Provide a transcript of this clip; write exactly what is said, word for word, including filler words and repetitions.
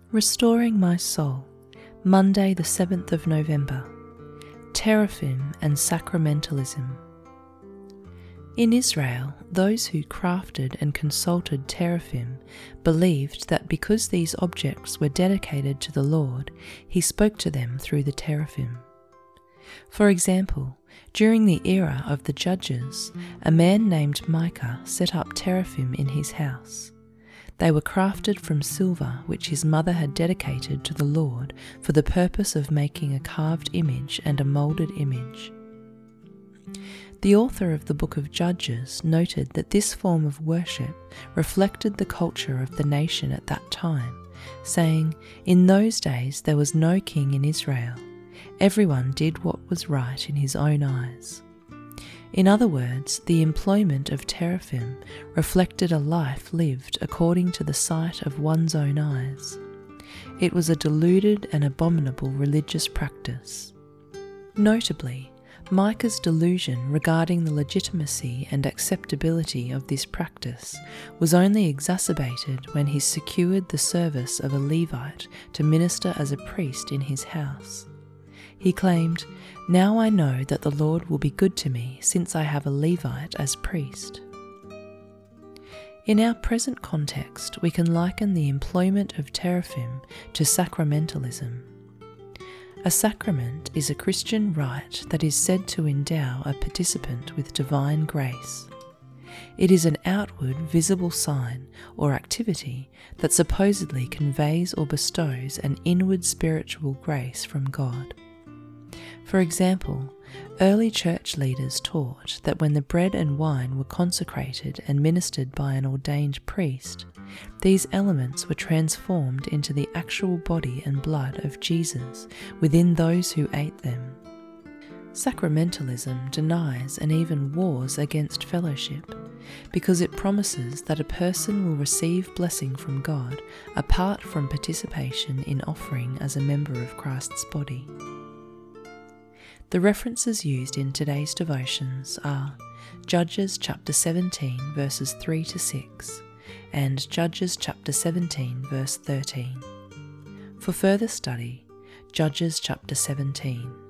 Restoring My Soul, Monday the seventh of November. Teraphim and Sacramentalism. In Israel, those who crafted and consulted teraphim believed that because these objects were dedicated to the Lord, He spoke to them through the teraphim. For example, during the era of the Judges, a man named Micah set up teraphim in his house. They were crafted from silver which his mother had dedicated to the Lord for the purpose of making a carved image and a moulded image. The author of the Book of Judges noted that this form of worship reflected the culture of the nation at that time, saying, "In those days there was no king in Israel. Everyone did what was right in his own eyes." In other words, the employment of teraphim reflected a life lived according to the sight of one's own eyes. It was a deluded and abominable religious practice. Notably, Micah's delusion regarding the legitimacy and acceptability of this practice was only exacerbated when he secured the service of a Levite to minister as a priest in his house. He claimed, "Now I know that the Lord will be good to me since I have a Levite as priest." In our present context, we can liken the employment of teraphim to sacramentalism. A sacrament is a Christian rite that is said to endow a participant with divine grace. It is an outward, visible sign or activity that supposedly conveys or bestows an inward spiritual grace from God. For example, early church leaders taught that when the bread and wine were consecrated and ministered by an ordained priest, these elements were transformed into the actual body and blood of Jesus within those who ate them. Sacramentalism denies and even wars against fellowship, because it promises that a person will receive blessing from God apart from participation in offering as a member of Christ's body. The references used in today's devotions are Judges chapter seventeen verses three to six and Judges chapter seventeen verse thirteen. For further study, Judges chapter seventeen.